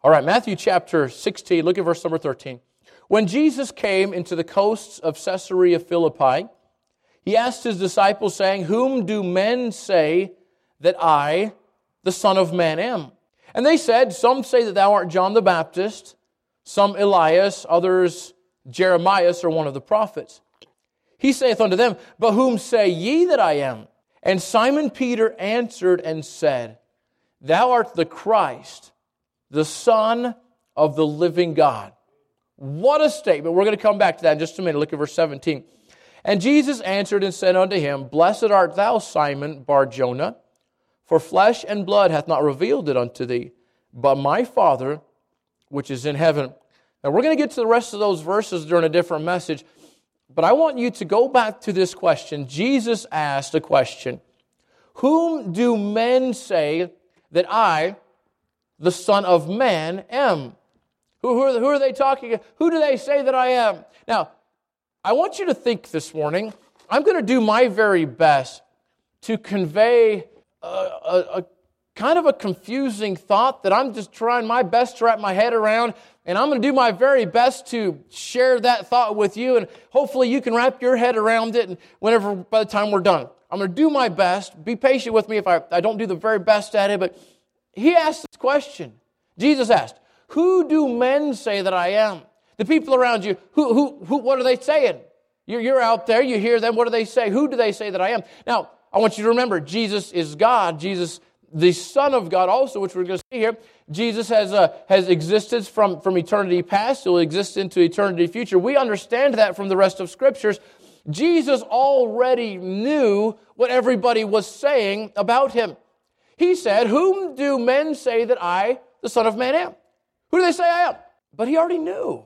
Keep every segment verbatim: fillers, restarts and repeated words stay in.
All right, Matthew chapter sixteen, look at verse number thirteen. When Jesus came into the coasts of Caesarea Philippi, he asked his disciples, saying, "Whom do men say that I, the Son of Man, am?" And they said, "Some say that thou art John the Baptist, some Elias, others Jeremiah, or one of the prophets." He saith unto them, "But whom say ye that I am?" And Simon Peter answered and said, "Thou art the Christ, the Son of the living God." What a statement. We're going to come back to that in just a minute. Look at verse seventeen. And Jesus answered and said unto him, "Blessed art thou, Simon Bar-Jonah, for flesh and blood hath not revealed it unto thee, but my Father which is in heaven." Now we're going to get to the rest of those verses during a different message, but I want you to go back to this question. Jesus asked a question. Whom do men say that I, the Son of Man, am? Who, who, are, who are they talking? Who do they say that I am? Now, I want you to think this morning. I'm going to do my very best to convey a, a, a kind of a confusing thought that I'm just trying my best to wrap my head around, and I'm going to do my very best to share that thought with you, and hopefully you can wrap your head around it and whenever, by the time we're done. I'm going to do my best. Be patient with me if I, I don't do the very best at it, but he asked this question. Jesus asked, "Who do men say that I am?" The people around you, who, who, who, what are they saying? You're, you're out there, you hear them, what do they say? Who do they say that I am? Now, I want you to remember, Jesus is God. Jesus, the Son of God also, which we're going to see here. Jesus has uh, has existed from, from eternity past. He'll exist into eternity future. We understand that from the rest of Scriptures. Jesus already knew what everybody was saying about him. He said, "Whom do men say that I, the Son of Man, am?" Who do they say I am? But he already knew.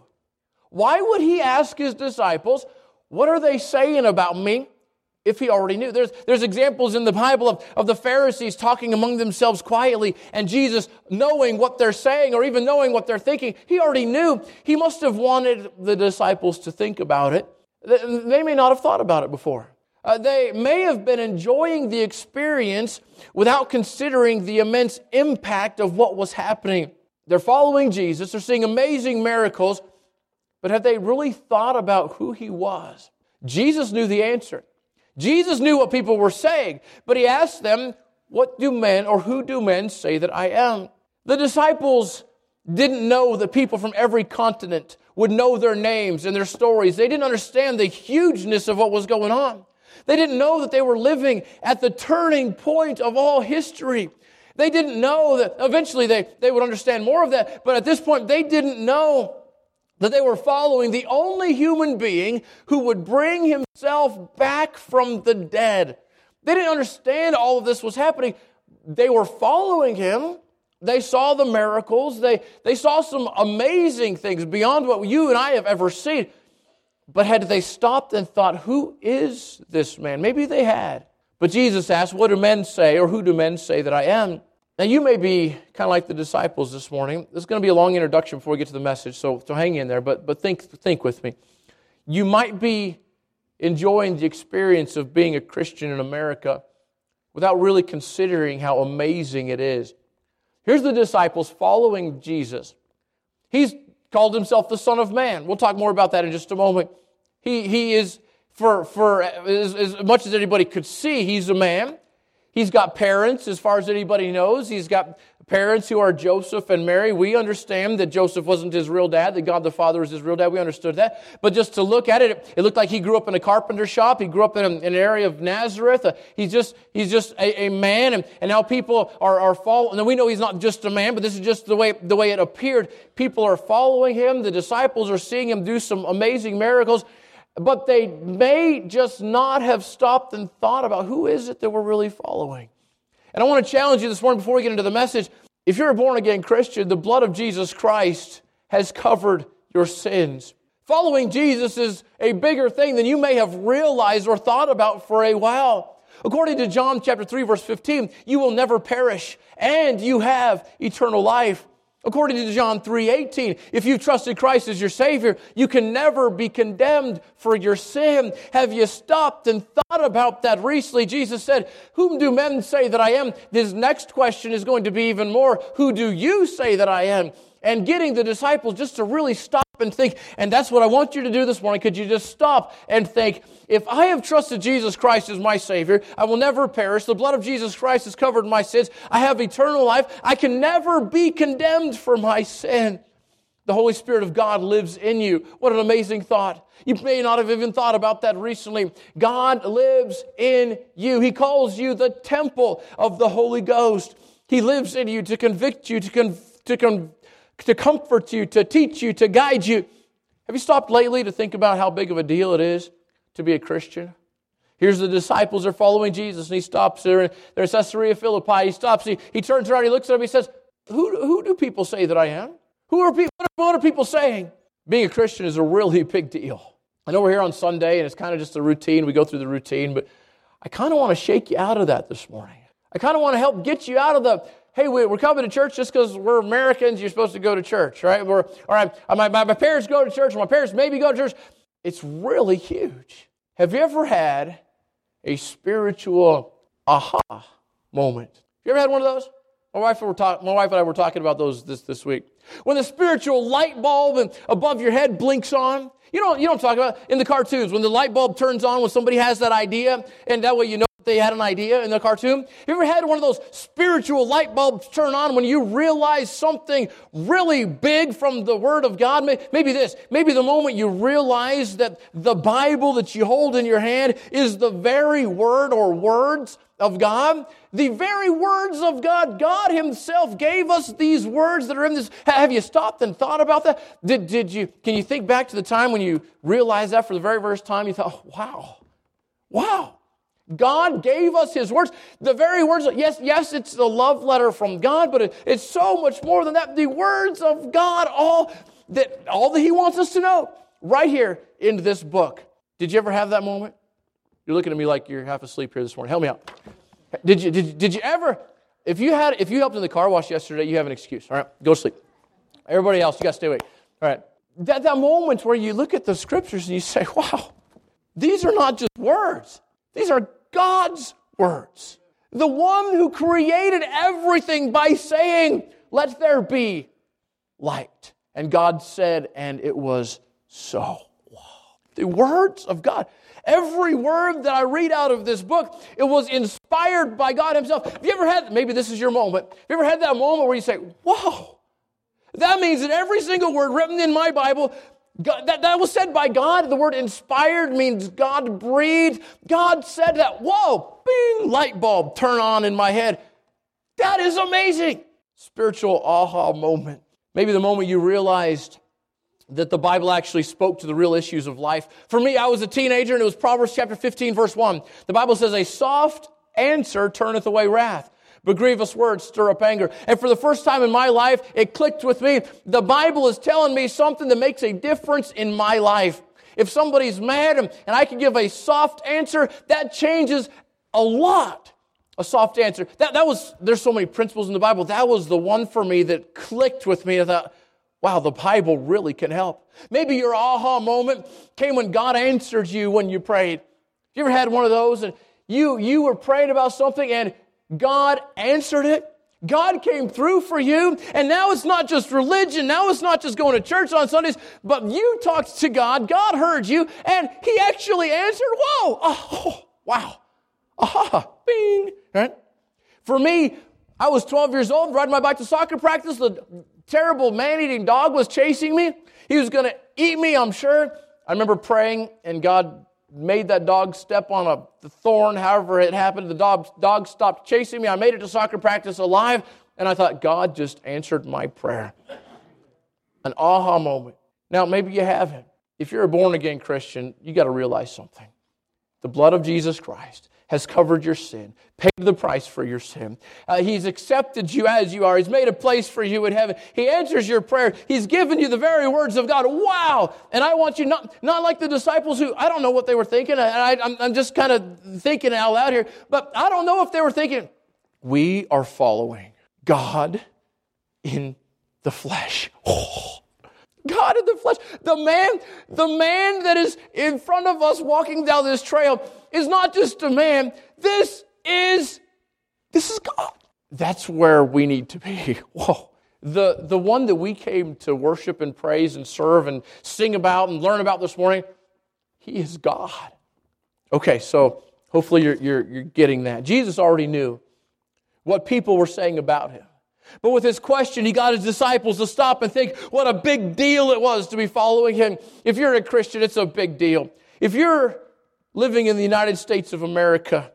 Why would he ask his disciples, what are they saying about me, if he already knew? There's, there's examples in the Bible of, of the Pharisees talking among themselves quietly, and Jesus knowing what they're saying or even knowing what they're thinking. He already knew. He must have wanted the disciples to think about it. They may not have thought about it before. Uh, they may have been enjoying the experience without considering the immense impact of what was happening. They're following Jesus. They're seeing amazing miracles. But have they really thought about who he was? Jesus knew the answer. Jesus knew what people were saying. But he asked them, what do men or who do men say that I am? The disciples didn't know that people from every continent would know their names and their stories. They didn't understand the hugeness of what was going on. They didn't know that they were living at the turning point of all history. They didn't know that eventually they, they would understand more of that. But at this point, they didn't know that they were following the only human being who would bring himself back from the dead. They didn't understand all of this was happening. They were following him. They saw the miracles. They, they saw some amazing things beyond what you and I have ever seen. But had they stopped and thought, who is this man? Maybe they had. But Jesus asked, what do men say, or who do men say that I am? Now, you may be kind of like the disciples this morning. This is going to be a long introduction before we get to the message, so, so hang in there. But, but think, think with me. You might be enjoying the experience of being a Christian in America without really considering how amazing it is. Here's the disciples following Jesus. He's called himself the Son of Man. We'll talk more about that in just a moment. He, he is, for, for as, as much as anybody could see, he's a man. He's got parents, as far as anybody knows. He's got parents who are Joseph and Mary. We understand that Joseph wasn't his real dad, that God the Father was his real dad. We understood that. But just to look at it, it looked like he grew up in a carpenter shop. He grew up in, a, in an area of Nazareth. Uh, he's just he's just a, a man. And, and now people are, are following. And we know he's not just a man, but this is just the way, the way it appeared. People are following him. The disciples are seeing him do some amazing miracles. But they may just not have stopped and thought about who is it that we're really following. And I want to challenge you this morning before we get into the message. If you're a born-again Christian, the blood of Jesus Christ has covered your sins. Following Jesus is a bigger thing than you may have realized or thought about for a while. According to John chapter three, verse fifteen, you will never perish, and you have eternal life. According to John three eighteen, if you've trusted Christ as your Savior, you can never be condemned for your sin. Have you stopped and thought about that recently? Jesus said, whom do men say that I am? His next question is going to be even more, who do you say that I am? and getting the disciples just to really stop and think. And that's what I want you to do this morning. Could you just stop and think, if I have trusted Jesus Christ as my Savior, I will never perish. The blood of Jesus Christ has covered my sins. I have eternal life. I can never be condemned for my sin. The Holy Spirit of God lives in you. What an amazing thought. You may not have even thought about that recently. God lives in you. He calls you the temple of the Holy Ghost. He lives in you to convict you, to con- to con- to comfort you, to teach you, to guide you. Have you stopped lately to think about how big of a deal it is to be a Christian? Here's the disciples are following Jesus, and he stops there. They're in Caesarea Philippi. He stops. He, he turns around. He looks at them. He says, who, who do people say that I am? Who are people? What are people saying? Being a Christian is a really big deal. I know we're here on Sunday, and it's kind of just a routine. We go through the routine, but I kind of want to shake you out of that this morning. I kind of want to help get you out of the, hey, we're coming to church just because we're Americans. You're supposed to go to church, right? We're, all right, my, my, my parents go to church. My parents maybe go to church. It's really huge. Have you ever had a spiritual aha moment? Have you ever had one of those? My wife, and were talk, my wife and I were talking about those this, this week. When the spiritual light bulb above your head blinks on, you know, you don't talk about in the cartoons, when the light bulb turns on when somebody has that idea, and that way you know they had an idea in the cartoon. Have you ever had one of those spiritual light bulbs turn on when you realize something really big from the Word of God? Maybe this, maybe the moment you realize that the Bible that you hold in your hand is the very Word or words of God. The very words of God. God Himself gave us these words that are in this. Have you stopped and thought about that? Did, did you, can you think back to the time when you realized that for the very first time? You thought, oh, wow, wow. God gave us His words. The very words, yes, yes, it's a love letter from God, but it, it's so much more than that. The words of God, all that, all that He wants us to know, right here in this book. Did you ever have that moment? You're looking at me like you're half asleep here this morning. Help me out. Did you, did, did you ever, if you had, if you helped in the car wash yesterday, you have an excuse. All right, go to sleep. Everybody else, you got to stay awake. All right. That, that moment where you look at the Scriptures and you say, wow, these are not just words. These are God's words. The one who created everything by saying, let there be light. And God said, and it was so. Wow. The words of God. Every word that I read out of this book, it was inspired by God Himself. Have you ever had, maybe this is your moment, have you ever had that moment where you say, whoa, that means that every single word written in my Bible, God, that, that was said by God. The word inspired means God breathed. God said that. Whoa, bing, light bulb turn on in my head. That is amazing. Spiritual aha moment. Maybe the moment you realized that the Bible actually spoke to the real issues of life. For me, I was a teenager, and it was Proverbs chapter fifteen, verse one. The Bible says, a soft answer turneth away wrath, but grievous words stir up anger. And for the first time in my life, it clicked with me. The Bible is telling me something that makes a difference in my life. If somebody's mad and, and I can give a soft answer, that changes a lot. A soft answer. That, that was, there's so many principles in the Bible. That was the one for me that clicked with me. I thought, wow, the Bible really can help. Maybe your aha moment came when God answered you when you prayed. You ever had one of those and you, you were praying about something and God answered it? God came through for you, and now it's not just religion, now it's not just going to church on Sundays, but you talked to God, God heard you, and He actually answered. Whoa! Oh, wow. Aha! Bing! Right? For me, I was twelve years old, riding my bike to soccer practice. The terrible man-eating dog was chasing me. He was going to eat me, I'm sure. I remember praying, and God made that dog step on a thorn, however it happened. The dog, dog stopped chasing me. I made it to soccer practice alive, and I thought, God just answered my prayer. An aha moment. Now, maybe you haven't. If you're a born-again Christian, you got to realize something. The blood of Jesus Christ has covered your sin, paid the price for your sin. Uh, he's accepted you as you are. He's made a place for you in heaven. He answers your prayer. He's given you the very words of God. Wow! And I want you, not, not like the disciples who, I don't know what they were thinking. And I, I'm, I'm just kind of thinking out loud here. But I don't know if they were thinking, we are following God in the flesh. Oh. God in the flesh. The man, the man that is in front of us walking down this trail is not just a man. This is, this is God. That's where we need to be. Whoa. The, the one that we came to worship and praise and serve and sing about and learn about this morning, He is God. Okay, so hopefully you're, you're, you're getting that. Jesus already knew what people were saying about Him. But with His question, He got His disciples to stop and think what a big deal it was to be following Him. If you're a Christian, it's a big deal. If you're living in the United States of America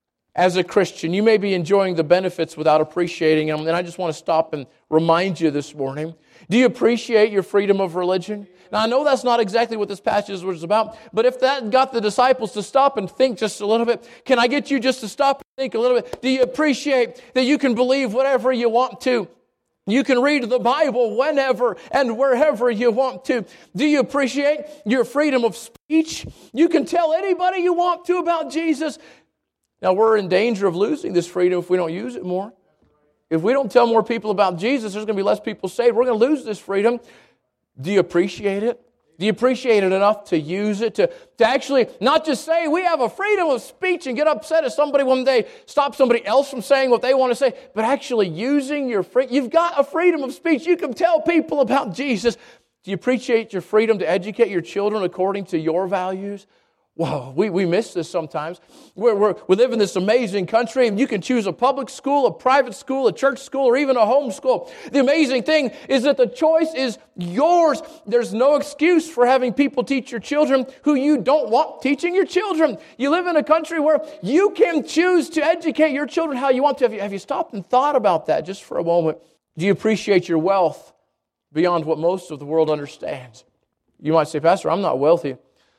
as a Christian, you may be enjoying the benefits without appreciating them. And I just want to stop and remind you this morning. Do you appreciate your freedom of religion? Now, I know that's not exactly what this passage was about, but if that got the disciples to stop and think just a little bit, can I get you just to stop and think a little bit? Do you appreciate that you can believe whatever you want to? You can read the Bible whenever and wherever you want to. Do you appreciate your freedom of speech? You can tell anybody you want to about Jesus. Now, we're in danger of losing this freedom if we don't use it more. If we don't tell more people about Jesus, there's going to be less people saved. We're going to lose this freedom. Do you appreciate it? Do you appreciate it enough to use it? To, to actually not just say we have a freedom of speech and get upset if somebody one day stops somebody else from saying what they want to say, but actually using your freedom. You've got a freedom of speech. You can tell people about Jesus. Do you appreciate your freedom to educate your children according to your values? Whoa, we, we miss this sometimes. We're, we're, we live in this amazing country, and you can choose a public school, a private school, a church school, or even a home school. The amazing thing is that the choice is yours. There's no excuse for having people teach your children who you don't want teaching your children. You live in a country where you can choose to educate your children how you want to. Have you, have you stopped and thought about that just for a moment? Do you appreciate your wealth beyond what most of the world understands? You might say, Pastor, I'm not wealthy.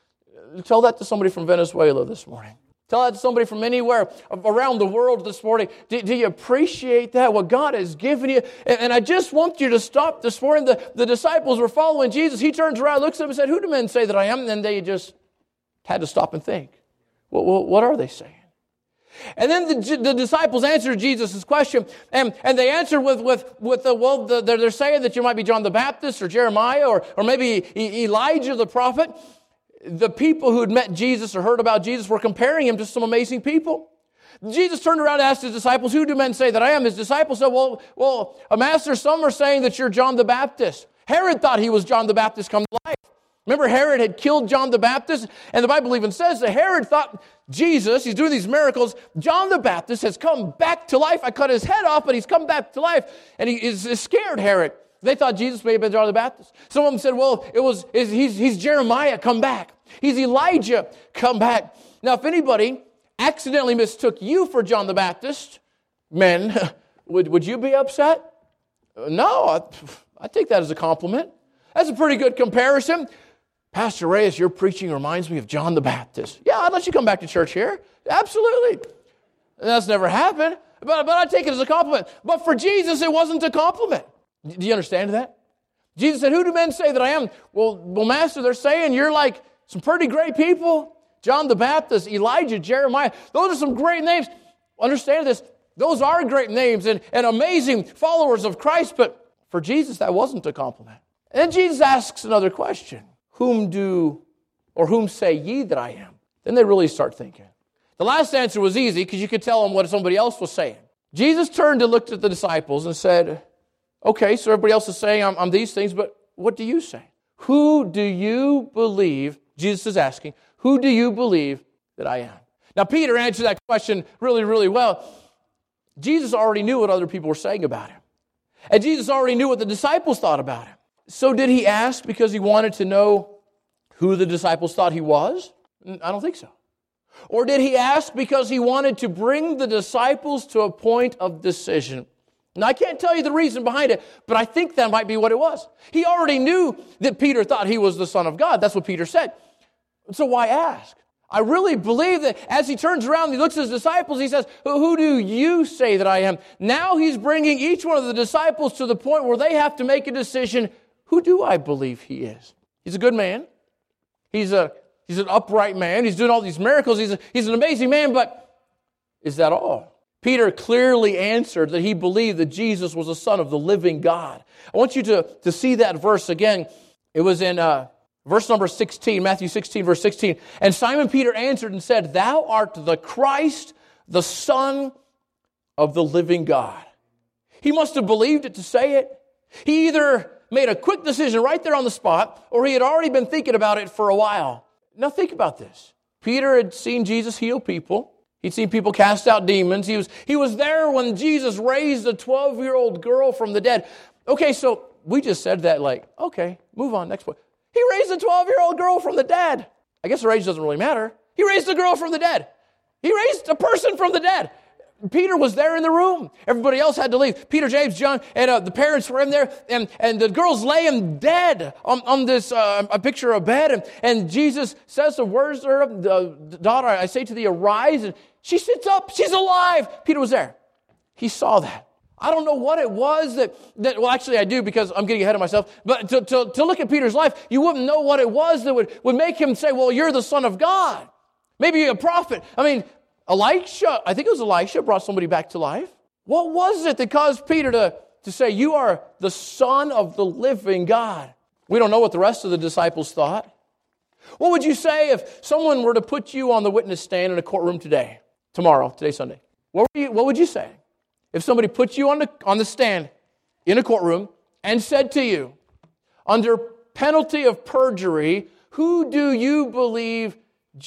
Tell that to somebody from Venezuela this morning. Tell that to somebody from anywhere around the world this morning. Do, do you appreciate that, what God has given you? And, and I just want you to stop this morning. The, the disciples were following Jesus. He turns around, looks at them and said, who do men say that I am? And then they just had to stop and think. Well, well, what are they saying? And then the, the disciples answered Jesus' question, and, and they answered with, with, with the, well, the, they're saying that you might be John the Baptist or Jeremiah or, or maybe Elijah the prophet. The people who had met Jesus or heard about Jesus were comparing Him to some amazing people. Jesus turned around and asked His disciples, who do men say that I am? His disciples said, well, well, Master, some are saying that you're John the Baptist. Herod thought he was John the Baptist come to life. Remember, Herod had killed John the Baptist, and the Bible even says that Herod thought Jesus, he's doing these miracles, John the Baptist has come back to life. I cut his head off, but he's come back to life. And he is scared, Herod. They thought Jesus may have been John the Baptist. Some of them said, well, it was he's, he's Jeremiah, come back. He's Elijah, come back. Now, if anybody accidentally mistook you for John the Baptist, men, would, would you be upset? No, I, I take that as a compliment. That's a pretty good comparison. Pastor Reyes, your preaching reminds me of John the Baptist. Yeah, I'd let you come back to church here. Absolutely. That's never happened, but, but I take it as a compliment. But for Jesus, it wasn't a compliment. Do you understand that? Jesus said, who do men say that I am? Well, well, Master, they're saying you're like some pretty great people. John the Baptist, Elijah, Jeremiah. Those are some great names. Understand this. Those are great names and, and amazing followers of Christ. But for Jesus, that wasn't a compliment. And then Jesus asks another question. Whom do, or whom say ye that I am? Then they really start thinking. The last answer was easy because you could tell them what somebody else was saying. Jesus turned and looked at the disciples and said, okay, so everybody else is saying I'm, I'm these things, but what do you say? Who do you believe, Jesus is asking, who do you believe that I am? Now, Peter answered that question really, really well. Jesus already knew what other people were saying about him. And Jesus already knew what the disciples thought about him. So did he ask because he wanted to know who the disciples thought he was? I don't think so. Or did he ask because he wanted to bring the disciples to a point of decision? Now, I can't tell you the reason behind it, but I think that might be what it was. He already knew that Peter thought he was the Son of God. That's what Peter said. So why ask? I really believe that as he turns around, he looks at his disciples, he says, who do you say that I am? Now he's bringing each one of the disciples to the point where they have to make a decision. Who do I believe he is? He's a good man. He's a he's an upright man. He's doing all these miracles. He's a, he's an amazing man, but is that all? Peter clearly answered that he believed that Jesus was the Son of the living God. I want you to, to see that verse again. It was in uh, verse number sixteen, Matthew sixteen, verse sixteen. And Simon Peter answered and said, thou art the Christ, the Son of the living God. He must have believed it to say it. He either made a quick decision right there on the spot, or he had already been thinking about it for a while. Now think about this. Peter had seen Jesus heal people. He'd seen people cast out demons. He was, he was there when Jesus raised a twelve-year-old girl from the dead. Okay, so we just said that like, okay, move on, next point. He raised a twelve-year-old girl from the dead. I guess her age doesn't really matter. He raised a girl from the dead. He raised a person from the dead. Peter was there in the room. Everybody else had to leave. Peter, James, John, and uh, the parents were in there, and, and the girl's laying dead on, on this uh, a picture of a bed, and, and Jesus says some words to her, the daughter, I say to thee, arise, and she sits up. She's alive. Peter was there. He saw that. I don't know what it was that, that well, actually I do because I'm getting ahead of myself, but to, to, to look at Peter's life, you wouldn't know what it was that would, would make him say, well, you're the Son of God. Maybe a prophet. I mean, Elisha, I think it was Elisha, brought somebody back to life. What was it that caused Peter to, to say, you are the Son of the living God? We don't know what the rest of the disciples thought. What would you say if someone were to put you on the witness stand in a courtroom today, tomorrow, today's Sunday? What, were you, what would you say? If somebody put you on the, on the stand in a courtroom and said to you, under penalty of perjury, who do you believe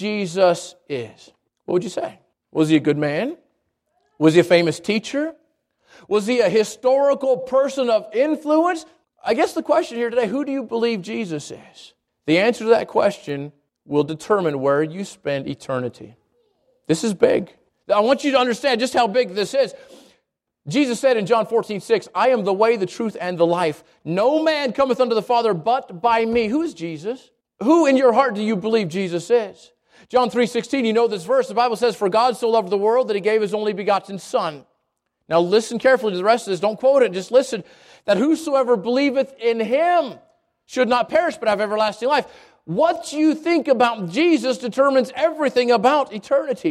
Jesus is? What would you say? Was he a good man? Was he a famous teacher? Was he a historical person of influence? I guess the question here today, who do you believe Jesus is? The answer to that question will determine where you spend eternity. This is big. I want you to understand just how big this is. Jesus said in John fourteen six, I am the way, the truth, and the life. No man cometh unto the Father but by me. Who is Jesus? Who in your heart do you believe Jesus is? John three sixteen, you know this verse. The Bible says, for God so loved the world that he gave his only begotten Son. Now listen carefully to the rest of this. Don't quote it. Just listen. That whosoever believeth in him should not perish but have everlasting life. What you think about Jesus determines everything about eternity.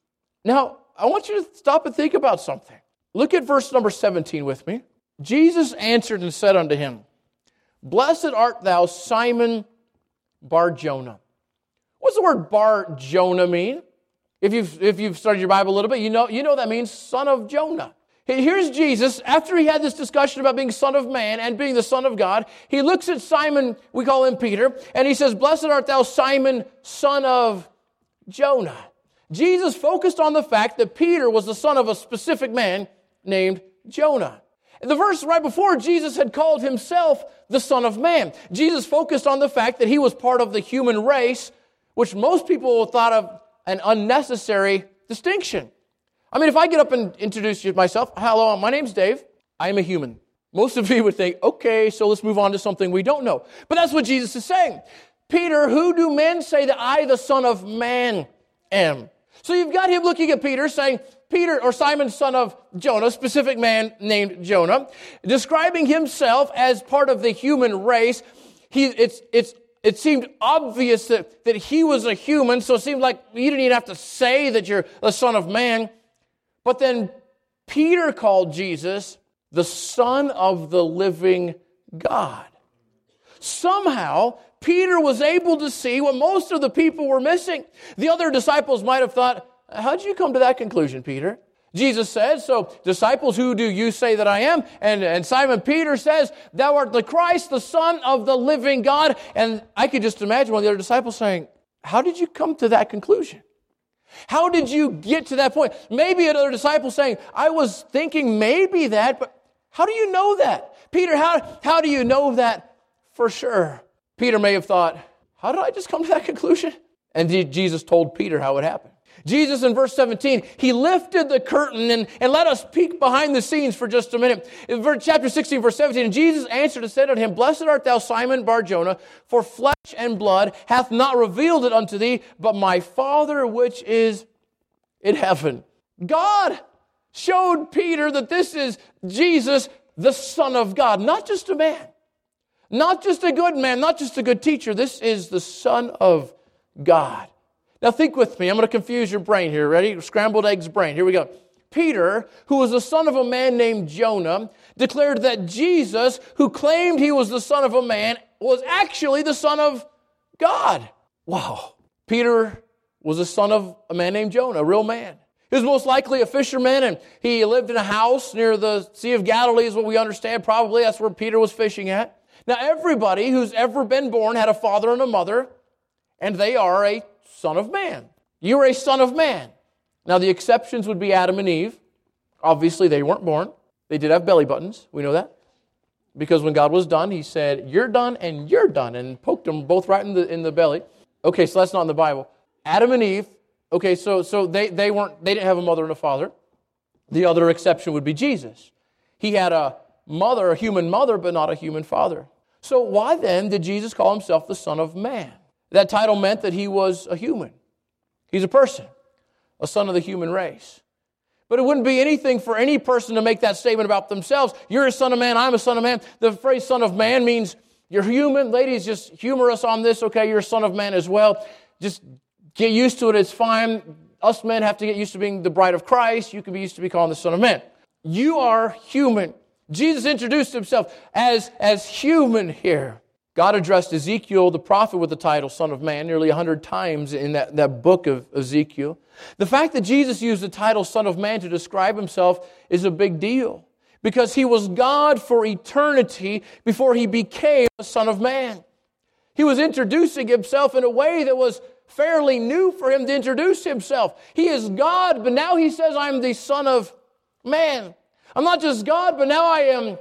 Now, I want you to stop and think about something. Look at verse number seventeen with me. Jesus answered and said unto him, Blessed art thou, Simon Bar-Jonah. What's the word Bar-Jonah mean? If you've, if you've studied your Bible a little bit, you know, you know that means son of Jonah. Here's Jesus, after he had this discussion about being son of man and being the son of God, he looks at Simon, we call him Peter, and he says, Blessed art thou, Simon, son of Jonah. Jesus focused on the fact that Peter was the son of a specific man named Jonah. The verse right before, Jesus had called himself the Son of Man. Jesus focused on the fact that he was part of the human race, which most people thought of an unnecessary distinction. I mean, if I get up and introduce myself, hello, my name's Dave. I am a human. Most of you would think, okay, so let's move on to something we don't know. But that's what Jesus is saying. Peter, who do men say that I, the Son of Man, am? So you've got him looking at Peter saying, Peter, or Simon, son of Jonah, specific man named Jonah, describing himself as part of the human race. He, it's, it's, it seemed obvious that, that he was a human, so it seemed like you didn't even have to say that you're the Son of Man. But then Peter called Jesus the Son of the living God. Somehow, Peter was able to see what most of the people were missing. The other disciples might have thought, how did you come to that conclusion, Peter? Jesus says, so disciples, who do you say that I am? And, and Simon Peter says, thou art the Christ, the Son of the living God. And I could just imagine one of the other disciples saying, how did you come to that conclusion? How did you get to that point? Maybe another disciple saying, I was thinking maybe that, but how do you know that? Peter, how, how do you know that for sure? Peter may have thought, how did I just come to that conclusion? And Jesus told Peter how it happened. Jesus in verse seventeen, he lifted the curtain and, and let us peek behind the scenes for just a minute. In verse, chapter sixteen, verse seventeen, and Jesus answered and said unto him, Blessed art thou, Simon Bar-Jonah, for flesh and blood hath not revealed it unto thee, but my Father which is in heaven. God showed Peter that this is Jesus, the Son of God, not just a man, not just a good man, not just a good teacher. This is the Son of God. Now think with me. I'm going to confuse your brain here. Ready? Scrambled eggs brain. Here we go. Peter, who was the son of a man named Jonah, declared that Jesus, who claimed he was the son of a man, was actually the Son of God. Wow. Peter was the son of a man named Jonah, a real man. He was most likely a fisherman, and he lived in a house near the Sea of Galilee is what we understand. Probably that's where Peter was fishing at. Now, everybody who's ever been born had a father and a mother, and they are a son of man. You are a son of man. Now, the exceptions would be Adam and Eve. Obviously, they weren't born. They did have belly buttons. We know that. Because when God was done, He said, you're done and you're done, and poked them both right in the in the belly. Okay, so that's not in the Bible. Adam and Eve, okay, so so they, they weren't they didn't have a mother and a father. The other exception would be Jesus. He had a mother, a human mother, but not a human father. So why then did Jesus call Himself the Son of Man? That title meant that He was a human. He's a person, a son of the human race. But it wouldn't be anything for any person to make that statement about themselves. You're a son of man, I'm a son of man. The phrase son of man means you're human. Ladies, just humor us on this, okay? You're a son of man as well. Just get used to it, it's fine. Us men have to get used to being the bride of Christ. You can be used to be called the Son of Man. You are human. Jesus introduced Himself as, as human here. God addressed Ezekiel, the prophet, with the title Son of Man nearly a hundred times in that, that book of Ezekiel. The fact that Jesus used the title Son of Man to describe Himself is a big deal because He was God for eternity before He became a Son of Man. He was introducing Himself in a way that was fairly new for Him to introduce Himself. He is God, but now He says, I'm the Son of Man. I'm not just God, but now I am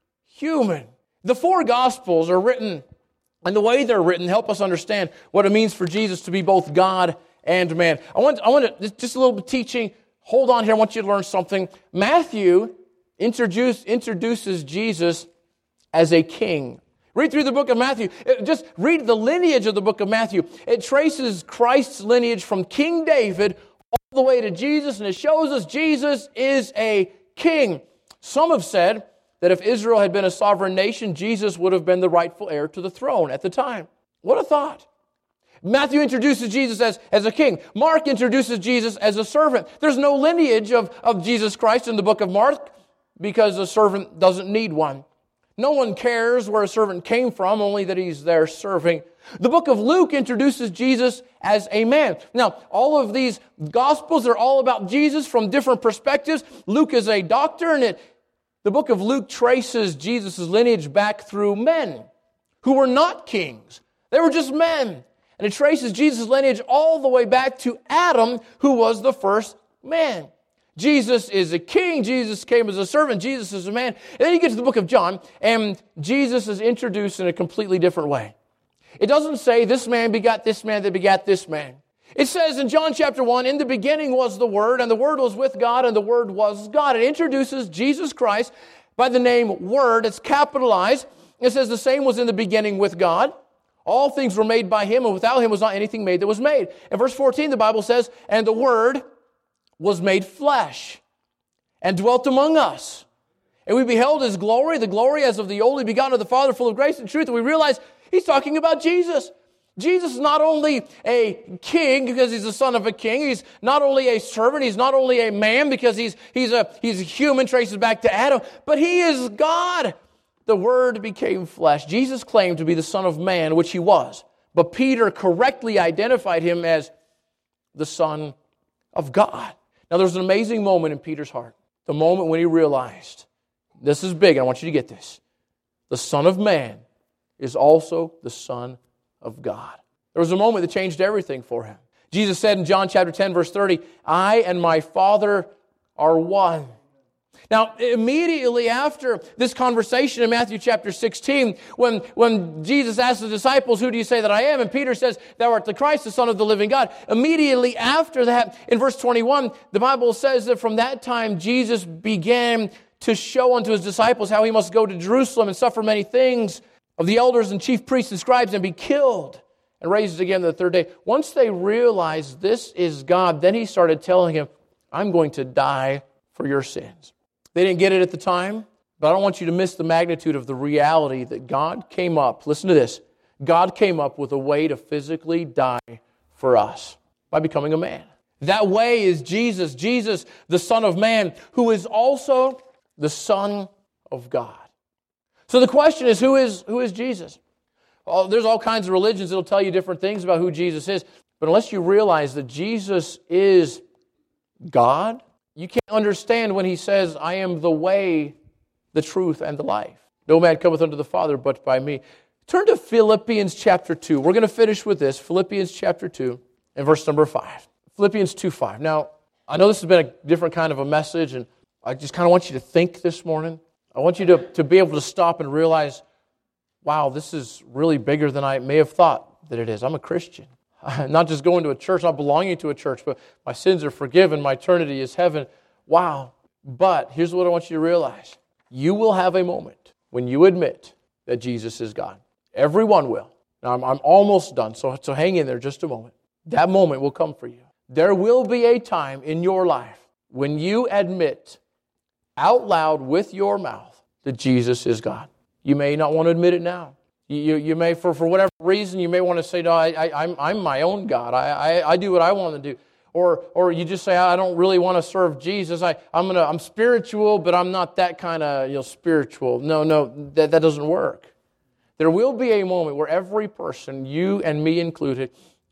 human. The four Gospels are written, and the way they're written help us understand what it means for Jesus to be both God and man. I want, I want to, just a little bit of teaching. Hold on here, I want you to learn something. Matthew introduce, introduces Jesus as a king. Read through the book of Matthew. Just read the lineage of the book of Matthew. It traces Christ's lineage from King David all the way to Jesus, and it shows us Jesus is a king. Some have said that if Israel had been a sovereign nation, Jesus would have been the rightful heir to the throne at the time. What a thought. Matthew introduces Jesus as, as a king. Mark introduces Jesus as a servant. There's no lineage of, of Jesus Christ in the book of Mark because a servant doesn't need one. No one cares where a servant came from, only that he's there serving. The book of Luke introduces Jesus as a man. Now, all of these Gospels are all about Jesus from different perspectives. Luke is a doctor, and it, the book of Luke traces Jesus' lineage back through men who were not kings. They were just men. And it traces Jesus' lineage all the way back to Adam, who was the first man. Jesus is a king. Jesus came as a servant. Jesus is a man. And then you get to the book of John, and Jesus is introduced in a completely different way. It doesn't say this man begot this man that begat this man. It says in John chapter one, in the beginning was the Word, and the Word was with God, and the Word was God. It introduces Jesus Christ by the name Word. It's capitalized. It says the same was in the beginning with God. All things were made by Him, and without Him was not anything made that was made. In verse fourteen, the Bible says, and the Word was made flesh and dwelt among us. And we beheld His glory, the glory as of the only begotten of the Father, full of grace and truth. And we realize He's talking about Jesus. Jesus is not only a king because He's the son of a king. He's not only a servant. He's not only a man because he's, he's, a, he's a human, traces back to Adam. But He is God. The Word became flesh. Jesus claimed to be the Son of Man, which He was. But Peter correctly identified Him as the Son of God. Now there's an amazing moment in Peter's heart. The moment when he realized, this is big, I want you to get this. The Son of Man is also the Son of God. There was a moment that changed everything for him. Jesus said in John chapter ten, verse thirty, I and my Father are one. Now, immediately after this conversation in Matthew chapter sixteen, when, when Jesus asked the disciples, who do you say that I am? And Peter says, thou art the Christ, the Son of the living God. Immediately after that, in verse twenty-one, the Bible says that from that time, Jesus began to show unto His disciples how He must go to Jerusalem and suffer many things of the elders and chief priests and scribes and be killed and raised again the third day. Once they realized this is God, then He started telling him, I'm going to die for your sins. They didn't get it at the time, but I don't want you to miss the magnitude of the reality that God came up. Listen to this. God came up with a way to physically die for us by becoming a man. That way is Jesus, Jesus, the Son of Man, who is also the Son of God. So the question is, who is, who is Jesus? Well, there's all kinds of religions that will tell you different things about who Jesus is, but unless you realize that Jesus is God? You can't understand when he says, I am the way, the truth, and the life. No man cometh unto the Father but by me. Turn to Philippians chapter two. We're going to finish with this. Philippians chapter two and verse number five. Philippians two five. Now, I know this has been a different kind of a message, and I just kind of want you to think this morning. I want you to, to be able to stop and realize, wow, this is really bigger than I may have thought that it is. I'm a Christian. I'm not just going to a church, not belonging to a church, but my sins are forgiven, my eternity is heaven. Wow. But here's what I want you to realize. You will have a moment when you admit that Jesus is God. Everyone will. Now, I'm, I'm almost done, so, so hang in there just a moment. That moment will come for you. There will be a time in your life when you admit out loud with your mouth that Jesus is God. You may not want to admit it now. You, you, you may, for, for whatever reason, you may want to say, no, I, I, I'm, I'm my own God. I, I, I do what I want to do. Or, or you just say, I don't really want to serve Jesus. I, I'm gonna, I'm spiritual, but I'm not that kind of you know, spiritual. No, no, that, that doesn't work. There will be a moment where every person, you and me included,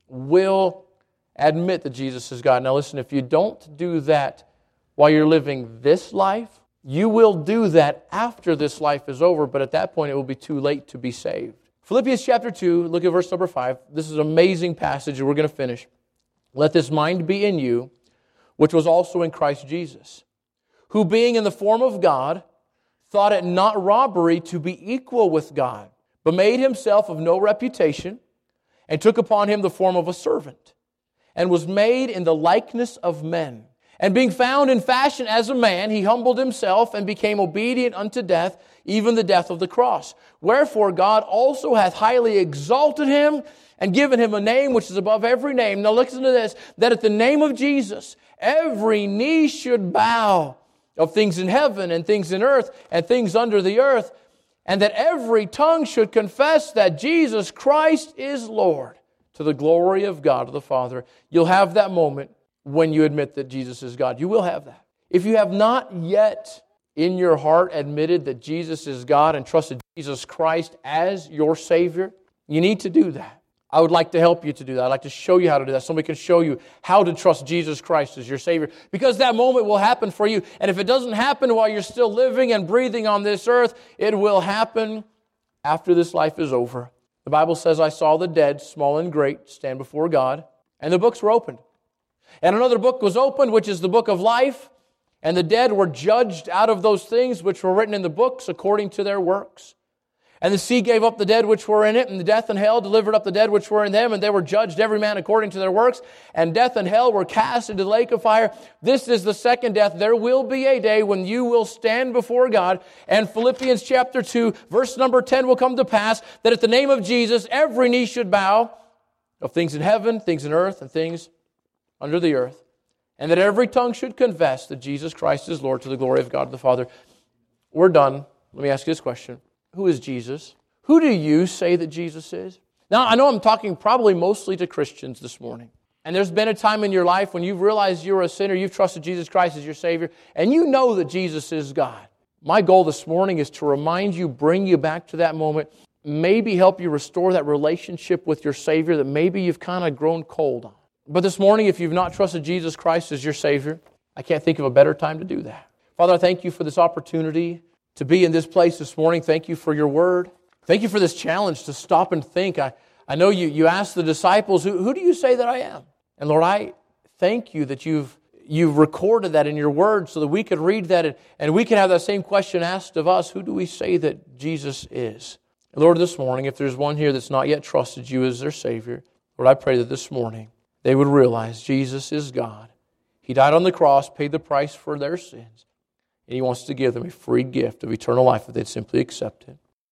will admit that Jesus is God. Now listen, if you don't do that while you're living this life, you will do that after this life is over, but at that point it will be too late to be saved. Philippians chapter two, look at verse number five. This is an amazing passage, and we're going to finish. Let this mind be in you, which was also in Christ Jesus, who being in the form of God, thought it not robbery to be equal with God, but made himself of no reputation, and took upon him the form of a servant, and was made in the likeness of men. And being found in fashion as a man, he humbled himself and became obedient unto death, even the death of the cross. Wherefore God also hath highly exalted him and given him a name which is above every name. Now listen to this, that at the name of Jesus, every knee should bow, of things in heaven and things in earth and things under the earth, and that every tongue should confess that Jesus Christ is Lord, to the glory of God the Father. You'll have that moment when you admit that Jesus is God. You will have that. If you have not yet in your heart admitted that Jesus is God and trusted Jesus Christ as your Savior, you need to do that. I would like to help you to do that. I'd like to show you how to do that. Somebody can show you how to trust Jesus Christ as your Savior, because that moment will happen for you. And if it doesn't happen while you're still living and breathing on this earth, it will happen after this life is over. The Bible says, I saw the dead, small and great, stand before God, and the books were opened. And another book was opened, which is the book of life, and the dead were judged out of those things which were written in the books according to their works. And the sea gave up the dead which were in it, and the death and hell delivered up the dead which were in them, and they were judged every man according to their works. And death and hell were cast into the lake of fire. This is the second death. There will be a day when you will stand before God. And Philippians chapter two, verse number ten will come to pass, that at the name of Jesus, every knee should bow, of things in heaven, things in earth, and things under the earth, and that every tongue should confess that Jesus Christ is Lord, to the glory of God the Father. We're done. Let me ask you this question. Who is Jesus? Who do you say that Jesus is? Now, I know I'm talking probably mostly to Christians this morning. And there's been a time in your life when you've realized you're a sinner, you've trusted Jesus Christ as your Savior, and you know that Jesus is God. My goal this morning is to remind you, bring you back to that moment, maybe help you restore that relationship with your Savior that maybe you've kind of grown cold on. But this morning, if you've not trusted Jesus Christ as your Savior, I can't think of a better time to do that. Father, I thank you for this opportunity to be in this place this morning. Thank you for your word. Thank you for this challenge to stop and think. I, I know you, you asked the disciples, who, who do you say that I am? And Lord, I thank you that you've, you've recorded that in your word so that we could read that and, and we can have that same question asked of us. Who do we say that Jesus is? And Lord, this morning, if there's one here that's not yet trusted you as their Savior, Lord, I pray that this morning they would realize Jesus is God. He died on the cross, paid the price for their sins, and He wants to give them a free gift of eternal life if they'd simply accept it.